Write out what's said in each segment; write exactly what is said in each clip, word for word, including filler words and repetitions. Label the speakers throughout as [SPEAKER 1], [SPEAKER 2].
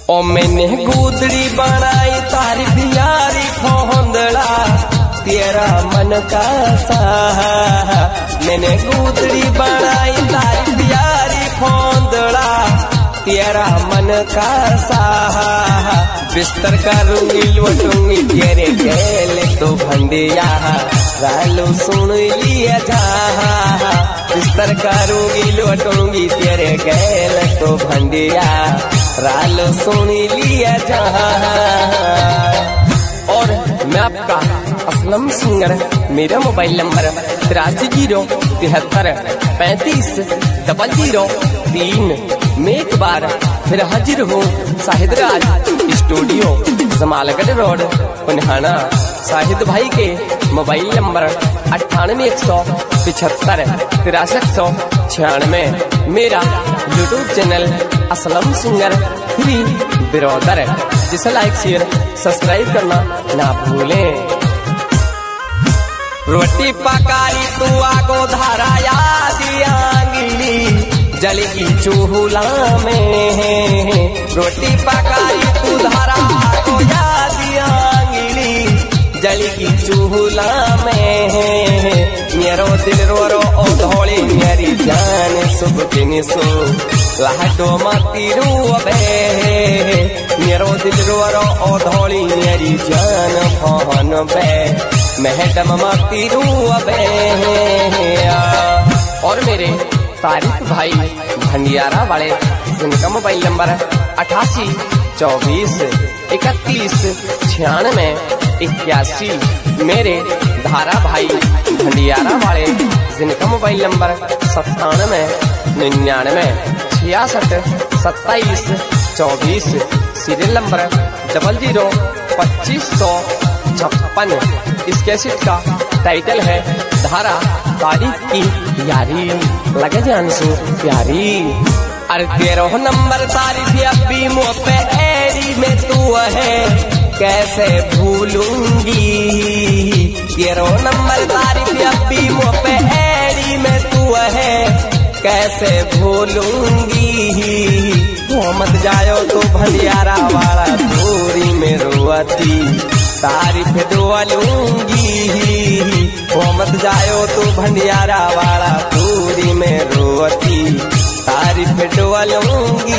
[SPEAKER 1] ओ मैंने गुदड़ी बनाई तारी प्यारी खोंदड़ा तेरा मन का साहा। मैंने गुदड़ी बनाई तारी प्यारी खोंदड़ा तेरा मन का साहा। बिस्तर करूंगी लौटूंगी तेरे गैले तो भंडिया रालो सुन लिया जा। बिस्तर करूंगी लौटूंगी तेरे गैले तो भंडिया रालो सुन लिया जा। और मैं आपका असलम सिंगर, मेरा मोबाइल नंबर तिरासी जीरो तिहत्तर पैंतीस डबल जीरो तीन। मैं एक बार फिर हाजिर हूँ शाहिद राज स्टूडियो जमालगढ़ रोड पुनहाना। शाहिद भाई के मोबाइल नंबर अट्ठानवे एक सौ पिछहत्तर तिरासठ सौ छियानवे। मेरा YouTube channel Aslam singer three brother, जिसे लाइक शेयर सब्सक्राइब करना ना भूलें। रोटी पकाई तू आगो धारा याद आंगली जलेगी चूल्हा में। रोटी पकाई तू धारा आगो याद आंगली जलेगी चूल्हा में। मेरो दिल रो रो ओ धोली मेरी जान सुब दिन सो लाडो मती रूबे। मेरो दिल रो रो ओ धोली मेरी जान फोन बे मैडम मती रूबे। और मेरे तारिक भाई भंडियारा वाले, जिनका मोबाइल नंबर अठासी चौबीस इकतीस छियानवे इक्यासी। मेरे धारा भाई भंडियारा वाले, जिनका मोबाइल नंबर सत्तानवे निन्यानवे छियासठ सत्ताईस चौबीस। सीरियल नंबर डबल जीरो पच्चीस सौ छप्पन। इस कैसेट का टाइटल है धारा तारीख की यारी लगे जान से प्यारी। अरे तेरह नंबर तारीख अभी मुँह पे एड़ी में तू है कैसे भूलूंगी। तेरह नंबर तारीख अभी मुँह पे एड़ी में तू है कैसे भूलूंगी। वो मत जायो तो भंडियारा वाला दूरी में रोती तारीफ दुआ लूंगी। वो मत जायो तो भंडियारा वाला दूरी में रोती तारीफ दुआ लूंगी।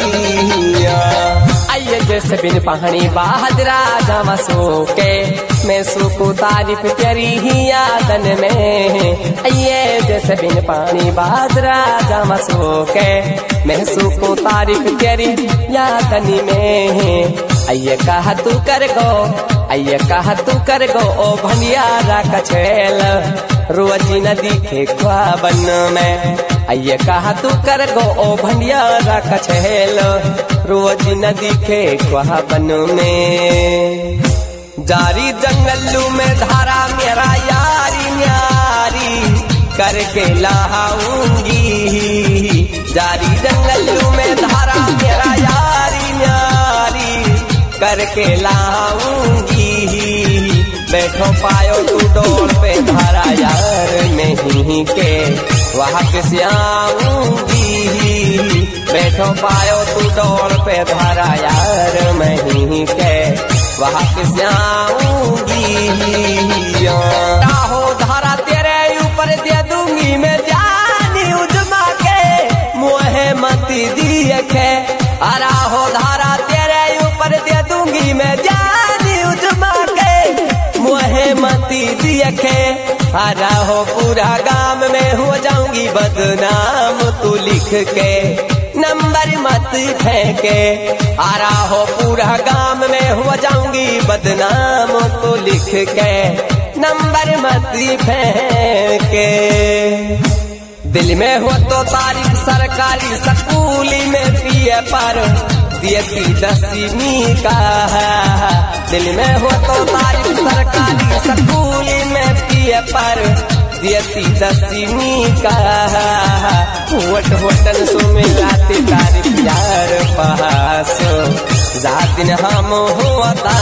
[SPEAKER 1] आइए जैसे बिन पहाड़ी बहादुरा जामा सो के मैं सुकू तारीफ तेरी ही यादन में। आइए जैसे बिन पानी बहादुरा जामा सो के मैं सुकू तारीफ तेरी यादन में। आइए कहा तू कर गो, आइए कहा तू कर गो ओ भंडियारा का छेल रोज न दिखे ख्वाबन में। आइए कहा तू कर गो ओ भंडियारा का छेल रोज न दिखे ख्वाबन में। जारी जंगलू में धारा मेरा यारी न्यारी करके लाऊंगी। जारी जंगलू में धारा मेरा यारी न्यारी करके लाऊंगी। बैठो पायो तू डोर पे धारा यार नहीं के वापस आऊंगी। बैठो पायो तू डोर पे धारा यार नहीं के वापस आऊंगी। राहो धारा तेरे ऊपर दे दूंगी मैं जानी उजमा के मुहे मती दिए के। राहो धारा तेरे ऊपर दे दूंगी मैं जानी उजमा के मुहे मती दिए के। राहो पूरा गांव में हो जाऊंगी बदनाम तू लिख के नंबर मत फेंके। आरा हो पूरा गांव में हो जाऊंगी बदनाम तो लिख के नंबर मत फेंके। दिल में हो तो तारीख सरकारी स्कूली में पिए पर दियती दसवीं का। दिल में हो तो तारीख सरकारी स्कूली में पिए पर दियती दसवीं का। वट वटन सो मिलाते तारीफ यार पास जा दिन हम होता।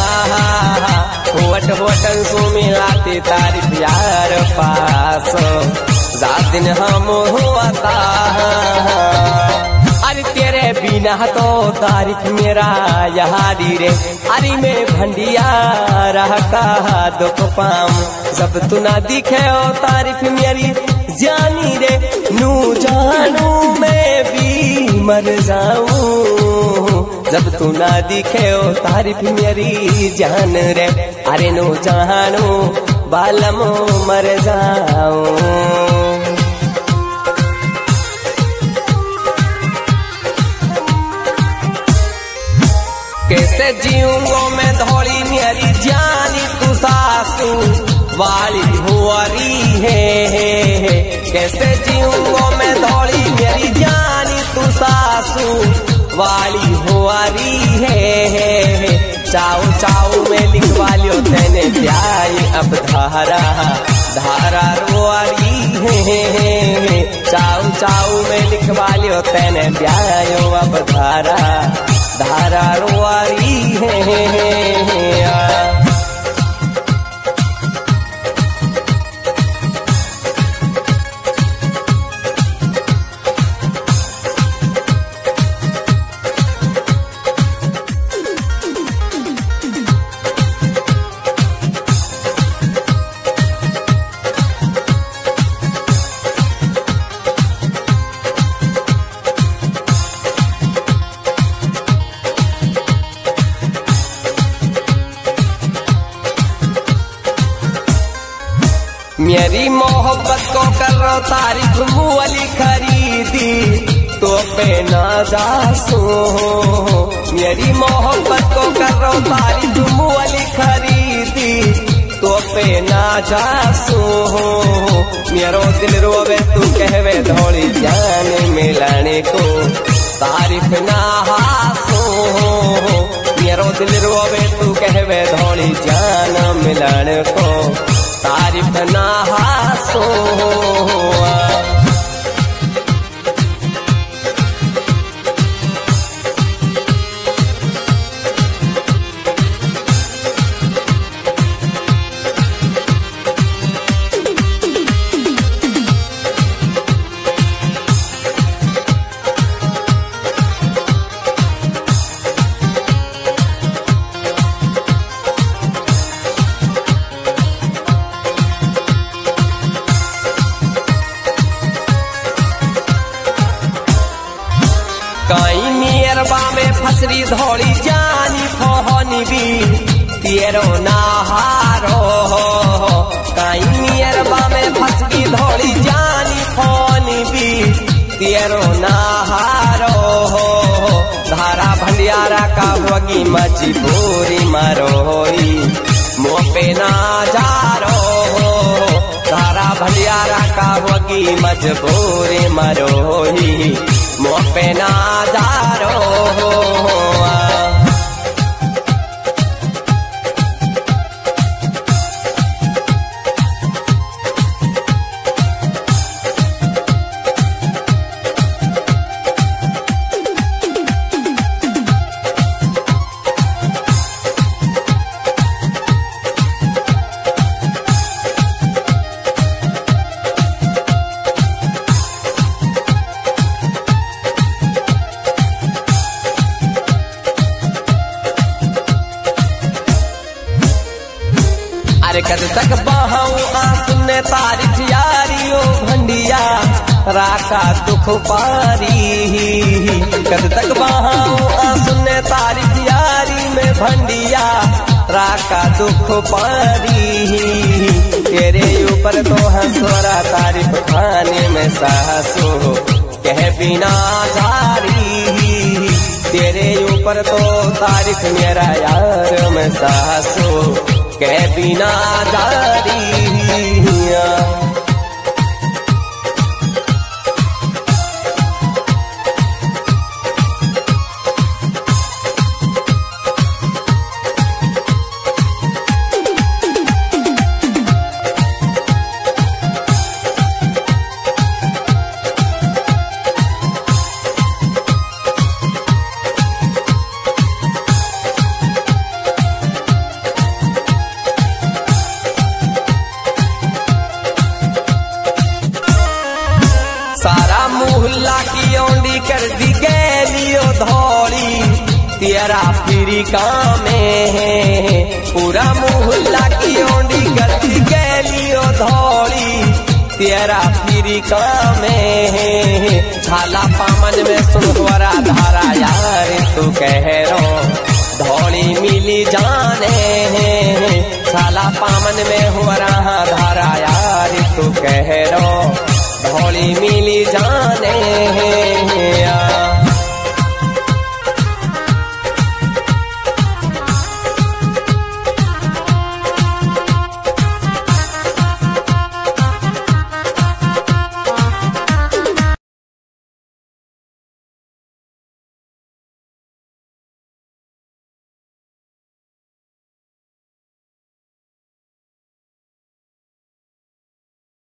[SPEAKER 1] वट वटन सो मिलाते तारीफ यार पास जा दिन हम होता। अरे तेरे बिन बिना तो तारीफ मेरा यारी रे अरे में भंडिया रह का दुख पाऊं जब तू ना दिखे ओ तारीफ मेरी जानी रे नू जानू मैं भी मर जाऊं जब तू ना दिखे ओ तारीफ मेरी जान रे अरे नू जानू बालम मर जाऊं। कैसे जीऊंगो मैं धोड़ी मेरी जानी तू सासू वाली हुआरी है, है, है। कैसे जीऊंगो मैं धोड़ी मेरी जानी तू सासू वाली हुआरी है, है, है। चाऊ चाऊ में लिखवा लियो तेने प्याई अब धारा धारा रुआरी है, है, है। चाऊ चाऊ में लिखवा लियो तेने प्यायो अब धारा धारा रुआरी है, है, है। मेरी मोहब्बत को कर रो तारीफ मुअली खरीदी तो पे ना जासू मेरी मोहब्बत को कर रो तारीफ मुअली खरीदी तो पे ना जासू मेरो दिल रोवे तू कहवे धोड़ी जान मिलाने को तारीफ ना हासू मेरो दिल रोवे तू कहवे धोड़ी जान मिलाने को तारीफ ना हासो। कई मेरबा में फसरी धोड़ी जानी फोहनी भी तेरो नहारो कई मेरबा में फसरी धोड़ी जानी फोहनी भी तेरो नहारो धारा भंडियारा का होगी मजबूरी मरोई मुँह पे ना जारो धारा भंडियारा का होगी मजबूरी मरोई मुँह पे ना जारो। अरे कद तक बहाऊं आंसुने तारीफ यारियो भंडिया राका दुख पारी कद तक बहाऊं आंसुने तारीफ यारी में भंडिया राका दुख पारी तेरे ऊपर तो हंसोरा तारीफ खाने में सासू कह बिना जारी तेरे ऊपर तो तारीफ मेरा यार में सासू के बिना जारी। तेरा फिरी कामे पूरा मुहल्ला की ओंडी गति गलियो धौली तेरा फिरी कामे छाला पामन में सुनवरा धारा यार तू कह रो धौली मिली जाने छाला पामन में हो रहा धारा यार तू कह रो धौली